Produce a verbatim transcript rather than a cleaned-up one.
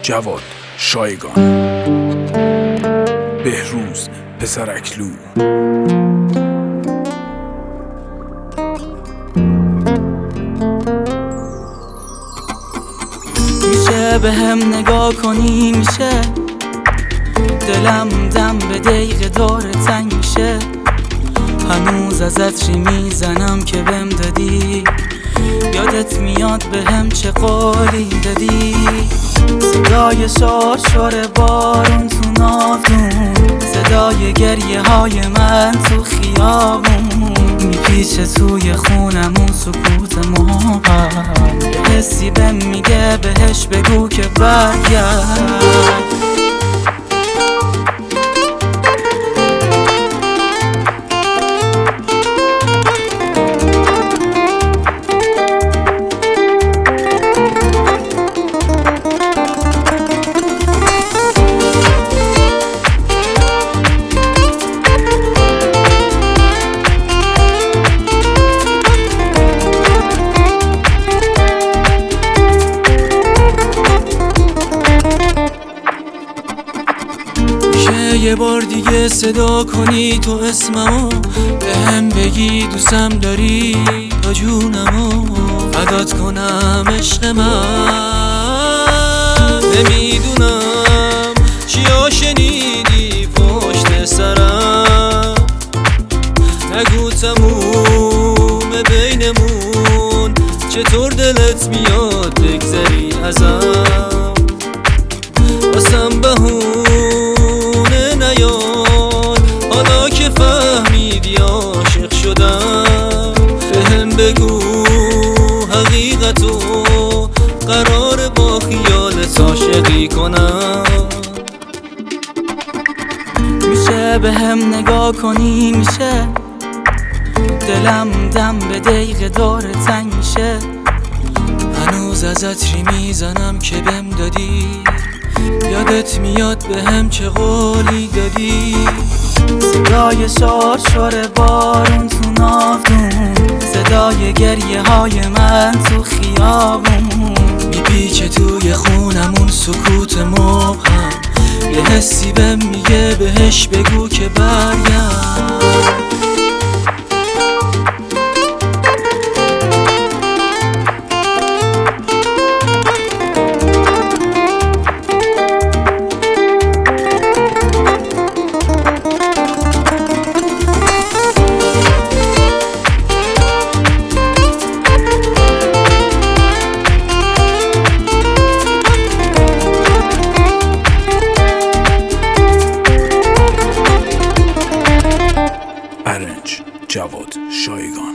جواد شایگان، بهروز پسر اکلو. میشه به هم نگاه کنی، میشه دلم دم به دقیقه داره تنگ میشه. هنوز ازت ری میزنم که بهم دادی، یادت میاد به هم چه قولی دادی. صدای شار شار بارون تو ناودون، صدای گریه های من تو خیابون. میپیچه توی خونمون سکوت ما، یه حسی بهم میگه بهش بگو که برگرد. یه بار دیگه صدا کنی تو اسممو، به هم بگی دوستم داری تا جونمو فدات کنم عشق من. نمیدونم چیا شنیدی پشت سرم، نگو تموم بینمون، چطور دلت میاد بگذری ازم. واسم بهونه نیاد، حالا که فهمیدی عاشق شدم. بهم بگو حقیقتو، قرار با خیالت عاشقی کنم. میشه به هم نگاه کنی، میشه دلم دم به دقیقه داره تنگ میشه. هنوز ازت ری میزنم که بهم دادی، یادت میاد به هم چه قولی دادی. صدای شار شار بارون تو ناودون، صدای گریه های من تو خیابون. میپیچه توی خونمون سکوت مبهم، یه حسی بهم میگه بهش بگو که برگرد. جواد شایگان.